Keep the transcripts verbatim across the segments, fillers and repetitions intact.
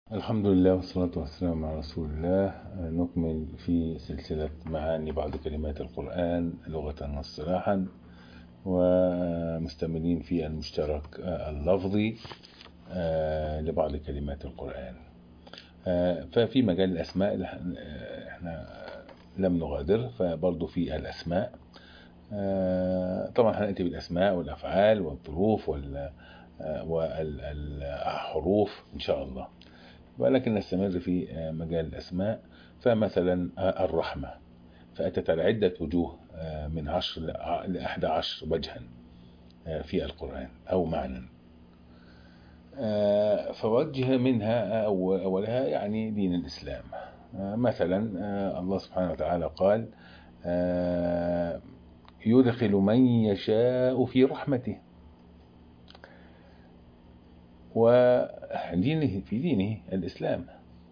الحمد لله والصلاة والسلام على رسول الله. نكمل في سلسلة معاني بعض كلمات القرآن لغة واصطلاحا، ومستمرين في المشترك اللفظي لبعض كلمات القرآن. ففي مجال الأسماء احنا لم نغادر، فبرضو في الأسماء طبعا هنأتي بالأسماء والأفعال والظروف والحروف إن شاء الله، ولكن نستمر في مجال الأسماء. فمثلا الرحمة فأتت على عدة وجوه من عشر لأحد عشر وجها في القرآن أو معنى. فوجه منها أولها يعني دين الإسلام. مثلا الله سبحانه وتعالى قال يدخل من يشاء في رحمته، ودينه في دينه الإسلام.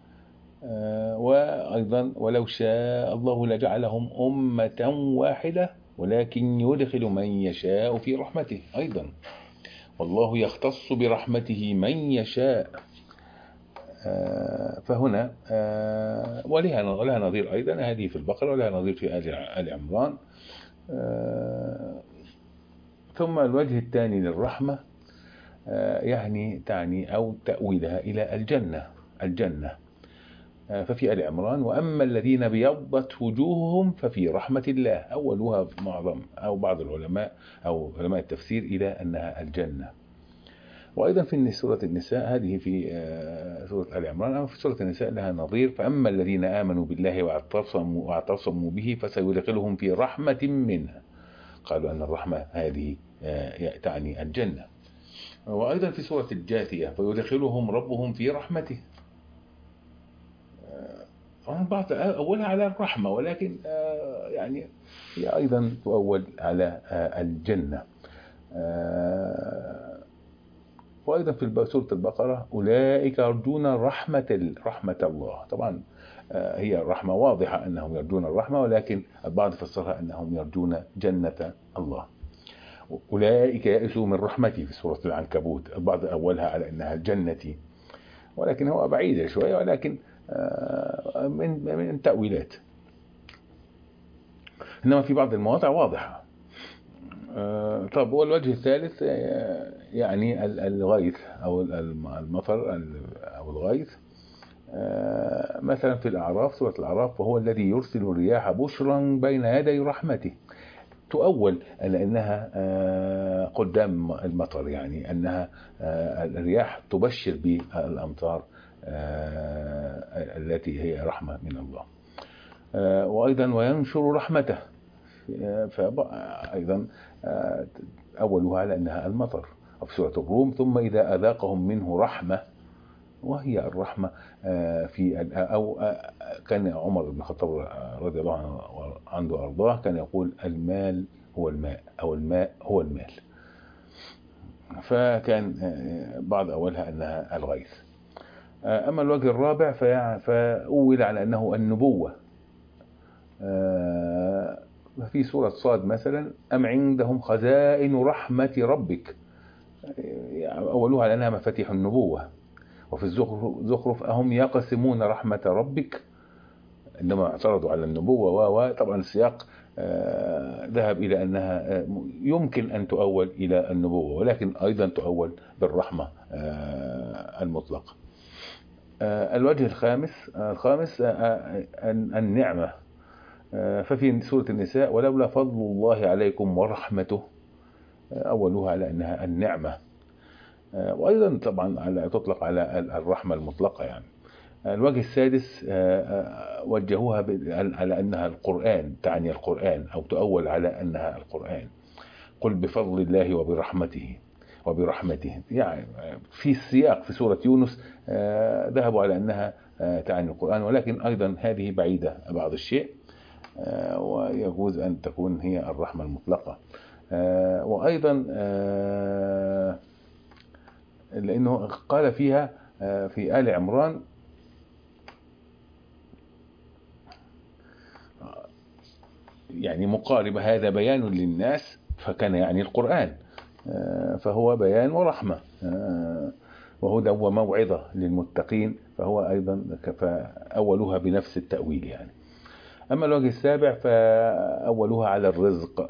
وأيضا ولو شاء الله لجعلهم أمة واحدة ولكن يدخل من يشاء في رحمته أيضا، والله يختص برحمته من يشاء. فهنا ولها نظير أيضا، هذه في البقرة ولها نظير في آل عمران. ثم الوجه الثاني للرحمة يعني تعني أو تأويلها إلى الجنة الجنة ففي آل عمران وأما الذين بيضت وجوههم ففي رحمة الله، أولها معظم أو بعض العلماء أو علماء التفسير إلى أنها الجنة. وأيضا في سورة النساء، هذه في سورة آل عمران، أو في سورة النساء لها نظير، فأما الذين آمنوا بالله واعتصموا, واعتصموا به فسيدخلهم في رحمة منه. قالوا أن الرحمة هذه تعني الجنة. وأيضا في سورة الجاثية فيدخلهم ربهم في رحمته. بعض أولها على الرحمة، ولكن يعني هي أيضا تؤول على الجنة. وأيضا في سورة البقرة أولئك يرجون رحمة رحمة الله. طبعا هي الرحمة واضحة أنهم يرجون الرحمة، ولكن البعض فسرها أنهم يرجون جنة الله. أولئك يئسوا من رحمتي في سورة العنكبوت، البعض أولها على أنها الجنة، ولكن هو بعيدة شوية، ولكن من من تأويلات. إنما في بعض المواضع واضحة. طب والوجه الثالث يعني الغيث أو المطر أو الغيث. مثلا في الأعراف، سورة الأعراف وهو الذي يرسل الرياح بشرا بين يدي رحمته، تؤول على أنها قدام المطر، يعني أنها الرياح تبشر بالأمطار التي هي رحمة من الله. وأيضا وينشر رحمته، فأيضا أولها على أنها المطر. في سورة الروم ثم إذا أذاقهم منه رحمة، وهي الرحمة في أو كان عمر بن الخطاب رضي الله عنه وأرضاه كان يقول المال هو الماء أو الماء هو المال، فكان بعض أولها أنها الغيث. أما الوجه الرابع فأول على أنه النبوة. في سورة صاد مثلا أم عندهم خزائن رحمة ربك، أولها على أنها مفاتيح النبوة. وفي الزخرف أهم يقسمون رحمة ربك، عندما اعترضوا على النبوة. وطبعا السياق ذهب إلى أنها يمكن أن تؤول إلى النبوة، ولكن أيضا تؤول بالرحمة المطلقة. الوجه الخامس الخامس النعمة. ففي سورة النساء ولولا فضل الله عليكم ورحمته، أولها على أنها النعمة. وأيضا طبعا على تطلق على الرحمة المطلقة. يعني الوجه السادس وجهوها على أنها القرآن، تعني القرآن أو تؤول على أنها القرآن. قل بفضل الله وبرحمته وبرحمته، يعني في السياق في سورة يونس ذهبوا على أنها تعني القرآن، ولكن أيضا هذه بعيدة بعض الشيء، ويجوز أن تكون هي الرحمة المطلقة. وأيضا لأنه قال فيها في آل عمران يعني مقاربة، هذا بيان للناس، فكان يعني القرآن، فهو بيان ورحمة. وهدى وموعظة للمتقين، فهو أيضا فأولها بنفس التأويل يعني. أما الوجه السابع فأولها على الرزق،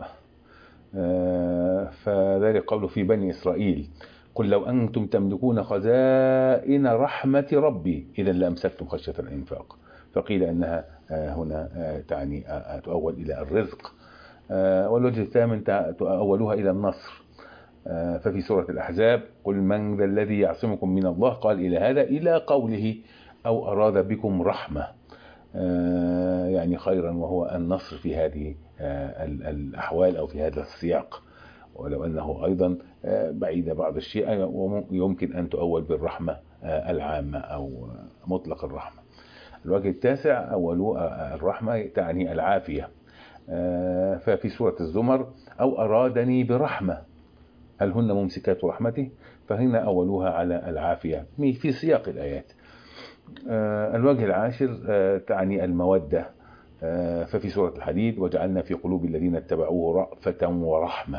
فذلك قوله في بني إسرائيل قل لو أنتم تملكون خزائن رحمة ربي إذا لأمسكتم خشية الإنفاق، فقيل أنها هنا تعني تؤول إلى الرزق. والوجه الثامن تؤولها إلى النصر، ففي سورة الأحزاب قل من ذا الذي يعصمكم من الله قال إلى هذا إلى قوله أو أراد بكم رحمة، يعني خيرا، وهو النصر في هذه الأحوال أو في هذا السياق، ولو أنه أيضا بعيد بعض الشيء ويمكن أن تؤول بالرحمة العامة أو مطلق الرحمة. الوجه التاسع أول الرحمة تعني العافية، ففي سورة الزمر أو أرادني برحمة هل هن ممسكات رحمته، فهنا أولوها على العافية في سياق الآيات. الوجه العاشر تعني المودة، ففي سورة الحديد وجعلنا في قلوب الذين اتبعوه رأفة ورحمة،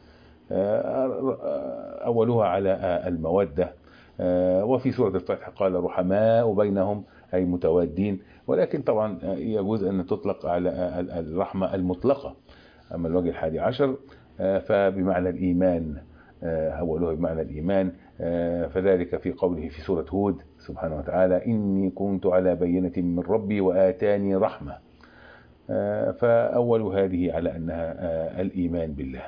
أولوها على المودة. وفي سورة الفتح قال رحماء بينهم أي متوادين، ولكن طبعا يجوز أن تطلق على الرحمة المطلقة. أما الوجه الحادي عشر فبمعنى الإيمان، أولوها بمعنى الإيمان، فذلك في قوله في سورة هود سبحانه وتعالى إني كنت على بينة من ربي وآتاني رحمة، فأول هذه على أنها الإيمان بالله.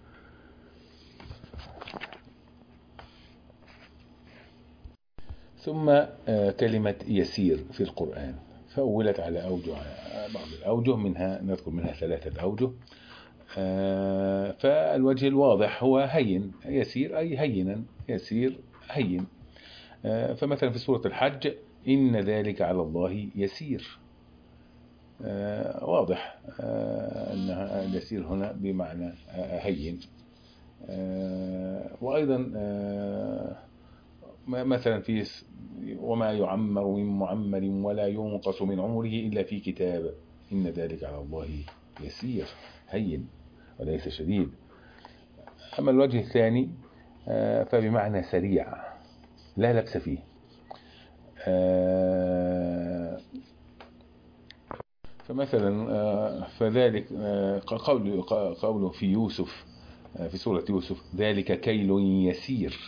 ثم كلمة يسير في القرآن فأولت على أوجه، بعض الأوجه منها نذكر منها ثلاثة أوجه. فالوجه الواضح هو هين، يسير أي هينا، يسير هين. فمثلا في سورة الحج إن ذلك على الله يسير، واضح أنها اليسير هنا بمعنى هين. وأيضا مثلا في وما يعمر من معمر ولا ينقص من عمره إلا في كتاب إن ذلك على الله يسير، هين وليس شديد. أما الوجه الثاني فبمعنى سريع لا لبس فيه، فمثلا فذلك قوله قوله في يوسف في سورة يوسف ذلك كيل يسير.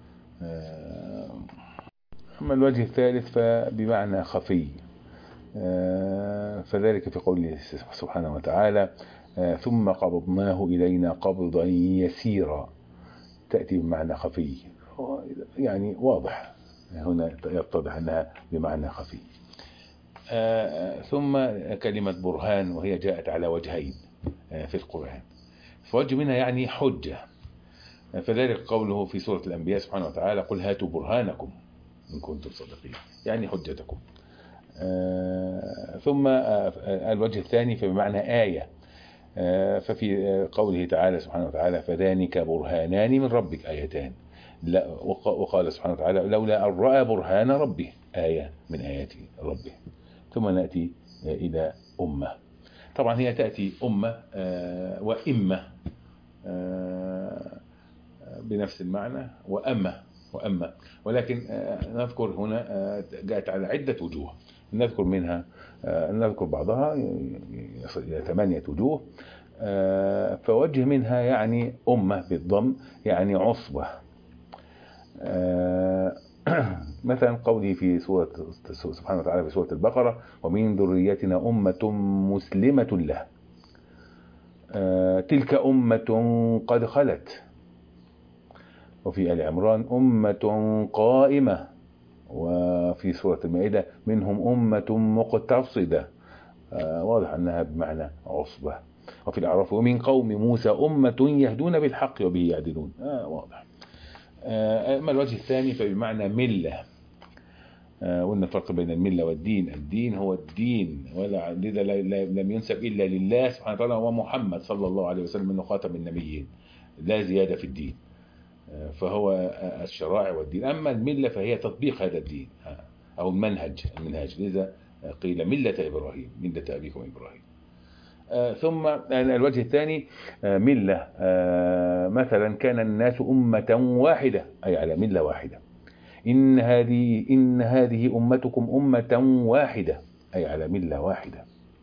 أما الوجه الثالث فبمعنى خفي، فذلك في قوله سبحانه وتعالى ثم قبضناه إلينا قبضا يسيرا، تأتي بمعنى خفي، يعني واضح هنا يتضح أنها بمعنى خفي. ثم كلمة برهان وهي جاءت على وجهين في القرآن، فوجه منها يعني حجة، فذلك قوله في سورة الأنبياء سبحانه وتعالى قل هاتوا برهانكم إن كنتم صادقين، يعني حجتكم. ثم الوجه الثاني فبمعنى آية، ففي قوله تعالى سبحانه وتعالى فذلك برهانان من ربك آيتان، وقال سبحانه وتعالى لولا أن رأى برهان ربه آية من آيات ربه. ثم نأتي إلى أمة، طبعا هي تأتي أمة وإمة بنفس المعنى وأمة وأمة، ولكن نذكر هنا جاءت على عدة وجوه، نذكر منها نذكر بعضها يصل إلى ثمانية وجوه. فوجه منها يعني أمة بالضم يعني عصبة، مثلا قوله في سورة سبحانه وتعالى في سورة البقرة ومن ذريتنا أمة مسلمة له تلك أمة قد خلت. وفي آل عمران أمة قائمة، وفي سورة المائدة منهم أمة مقتصدة، واضح أنها بمعنى عصبة. وفي الأعراف ومن قوم موسى أمة يهدون بالحق وبه يعدلون، آه واضح. أما الوجه الثاني فبمعنى ملة، وإن الفرق بين الملة والدين، الدين هو الدين، ولا لذا لم ينسب إلا لله سبحانه وتعالى ومحمد صلى الله عليه وسلم أنه خاتم النبيين، لا زيادة في الدين، فهو الشرائع والدين. أما الملة فهي تطبيق هذا الدين أو المنهج المنهج لذا قيل ملة إبراهيم، ملة أبيكم إبراهيم. ثم الوجه الثاني ملة، مثلا كان الناس أمة واحدة أي على ملة واحدة إن هذه إن هذه أمتكم أمة واحدة، أي على ملة واحدة.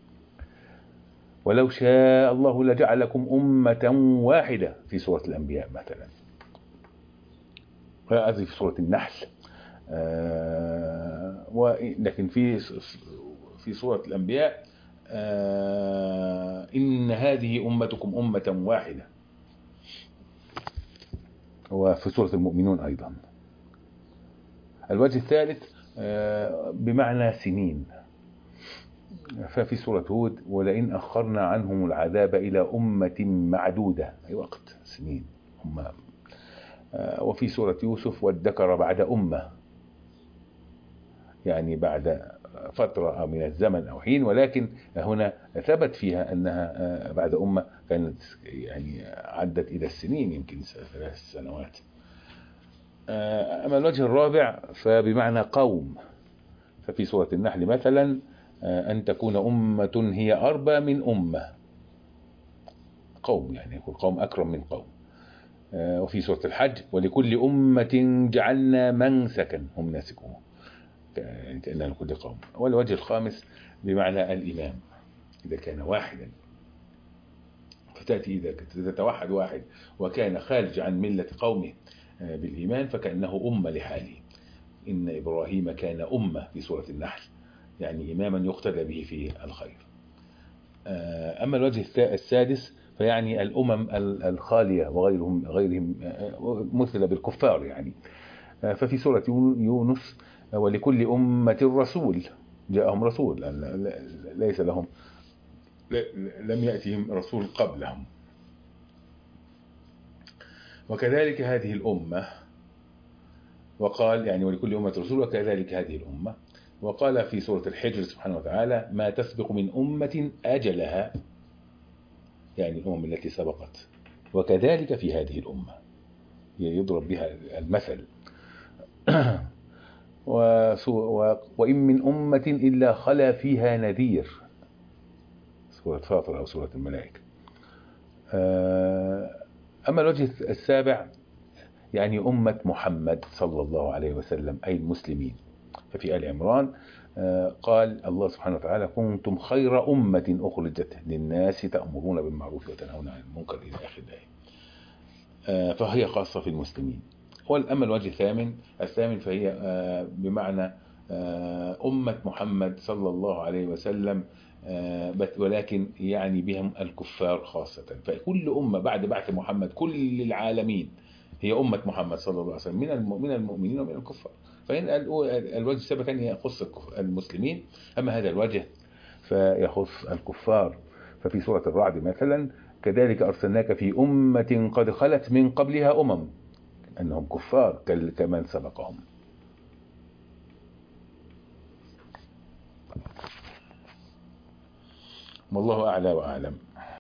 ولو شاء الله لجعلكم أمة واحدة في سورة الأنبياء مثلا، هذه في سورة النحل. آه ولكن في في سورة الأنبياء آه إن هذه أمتكم أمة واحدة، وفي سورة المؤمنون أيضا. الوجه الثالث آه بمعنى سنين، ففي سورة هود ولئن أخرنا عنهم العذاب إلى أمة معدودة، أي وقت سنين هم. آه وفي سورة يوسف وادكر بعد أمة، يعني بعد فترة من الزمن أو حين، ولكن هنا ثبت فيها أنها بعد أمة كانت يعني عدت إلى السنين، يمكن ثلاث سنوات. أما الوجه الرابع فبمعنى قوم، ففي سورة النحل مثلا أن تكون أمة هي أربى من أمة، قوم يعني يكون قوم أكرم من قوم. وفي سورة الحج ولكل أمة جعلنا منسكا هم ناسكوه، كأننا لكل قوم. والوجه الخامس بمعنى الإمام، إذا كان واحدا، فتأتي إذا تتوحد واحد وكان خارج عن ملة قومه بالإيمان فكأنه أمة لحاله. إن إبراهيم كان أمة في سورة النحل، يعني إماما يقتدى به في الخير. أما الوجه السادس فيعني الأمم الخالية وغيرهم غيرهم مثل بالكفار يعني. ففي سورة يونس ولكل أمة رسول جاءهم رسول، ليس لهم لم يأتهم رسول قبلهم. وكذلك هذه الأمة، وقال يعني ولكل أمة رسول وكذلك هذه الأمة. وقال في سورة الحجر سبحانه وتعالى ما تسبق من أمة أجلها، يعني الأمم التي سبقت، وكذلك في هذه الأمة يضرب بها المثل. وإن من أمة إلا خلا فيها نذير، سورة فاطر أو سورة الملائكة. أما الوجه السابع يعني أمة محمد صلى الله عليه وسلم، أي المسلمين. ففي آل عمران قال الله سبحانه وتعالى كنتم خير أمة أخرجت للناس تأمرون بالمعروف وتنهون عن المنكر إلى آخر الآية، فهي خاصة في المسلمين. والأما الوجه الثامن الثامن فهي بمعنى أمة محمد صلى الله عليه وسلم، ولكن يعني بهم الكفار خاصة. فكل أمة بعد بعث محمد كل العالمين هي أمة محمد صلى الله عليه وسلم من المؤمنين ومن الكفار. فإن الوجه السابع كان يخص المسلمين، أما هذا الوجه فيخص الكفار. ففي سورة الرعد مثلا كذلك أرسلناك في أمة قد خلت من قبلها أمم، أنهم كفار كمن سبقهم. والله أعلى وأعلم.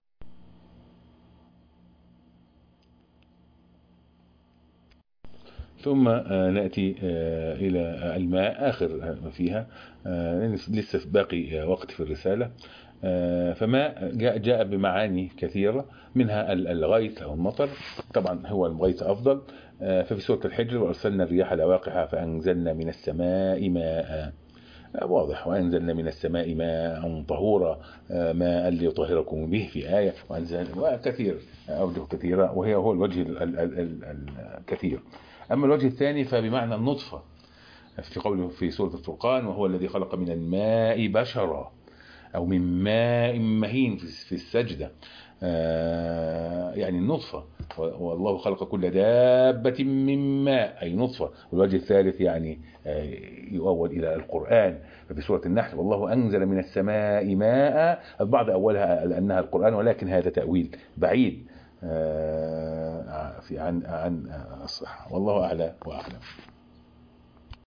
ثم نأتي إلى الماء آخر فيها، لسه باقي وقت في الرسالة. فما جاء, جاء بمعاني كثيرة، منها الغيث أو المطر، طبعا هو الغيث أفضل. ففي سورة الحجر وأرسلنا الرياح لواقح فأنزلنا من السماء ماء، واضح، وأنزلنا من السماء ماء طهورا ماء ليطهركم به في آية، وأنزلنا كثير أوجه كثيرة، وهي هو الوجه الكثير. أما الوجه الثاني فبمعنى النطفة، في قوله في سورة الفرقان وهو الذي خلق من الماء بشرا، أو من ماء مهين في السجدة، يعني النطفة. والله خلق كل دابة من ماء، أي نطفة. والوجه الثالث يعني يؤول إلى القرآن، ففي سورة النحل والله أنزل من السماء ماء، البعض أولها لأنها القرآن، ولكن هذا تأويل بعيد في عن عن الصحة. والله أعلى وأعلم.